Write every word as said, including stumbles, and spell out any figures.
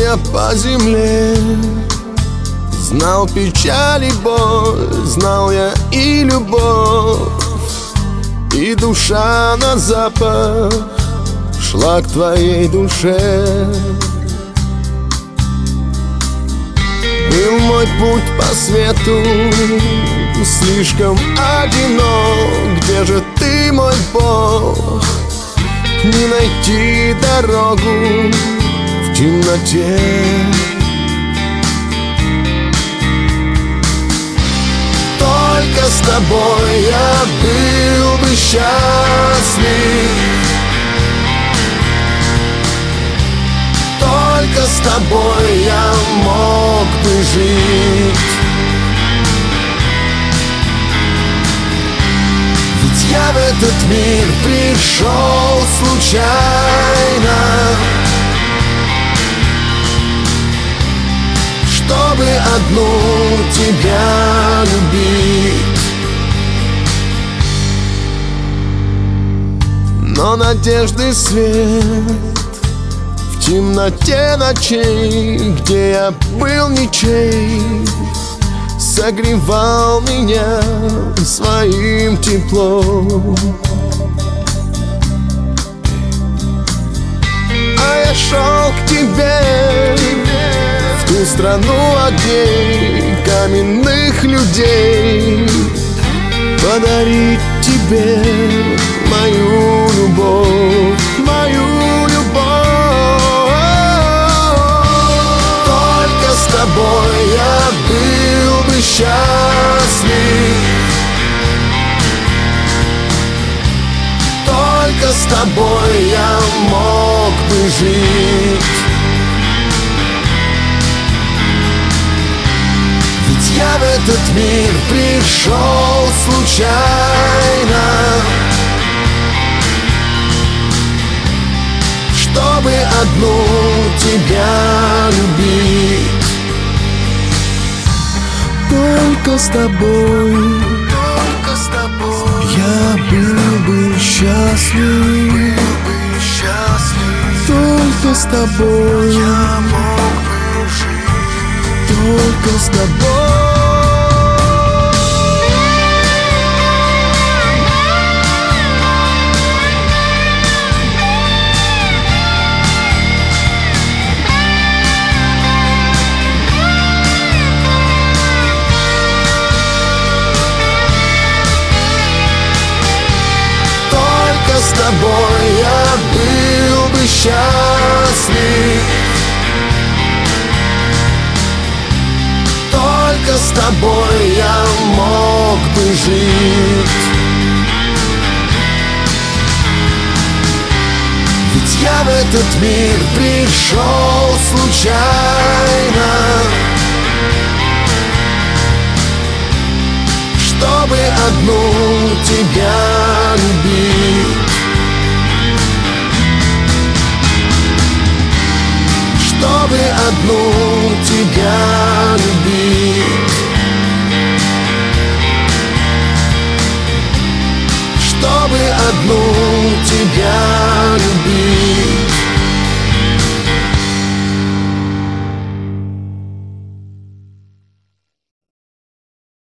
я по земле, знал печаль и боль, знал я и любовь, и душа на запах шла к твоей душе. Был мой путь по свету слишком одинок. Где же ты, мой Бог? Не найти дорогу в темноте. Только с тобой я был бы счастлив. Только с тобой я мог бы жить. Ведь я в этот мир пришел случайно, чтобы одну тебя любить. Но надежды свет в темноте ночей, где я был ничей, согревал меня своим теплом. А я шел к тебе, в ту страну огней, каменных людей, подарить тебе мою любовь, мою любовь. Только с тобой я был бы счастлив. Только с тобой я мог бы жить. Ведь я в этот мир пришел случайно, чтобы одну тебя любить. Только с тобой, только с тобой я был бы счастлив. Был бы счастлив. Только с тобой я мог бы жить. Только с тобой. С тобой я был бы счастлив. Только с тобой я мог бы жить. Ведь я в этот мир пришел случайно, чтобы одну тебя любить. Чтобы одну тебя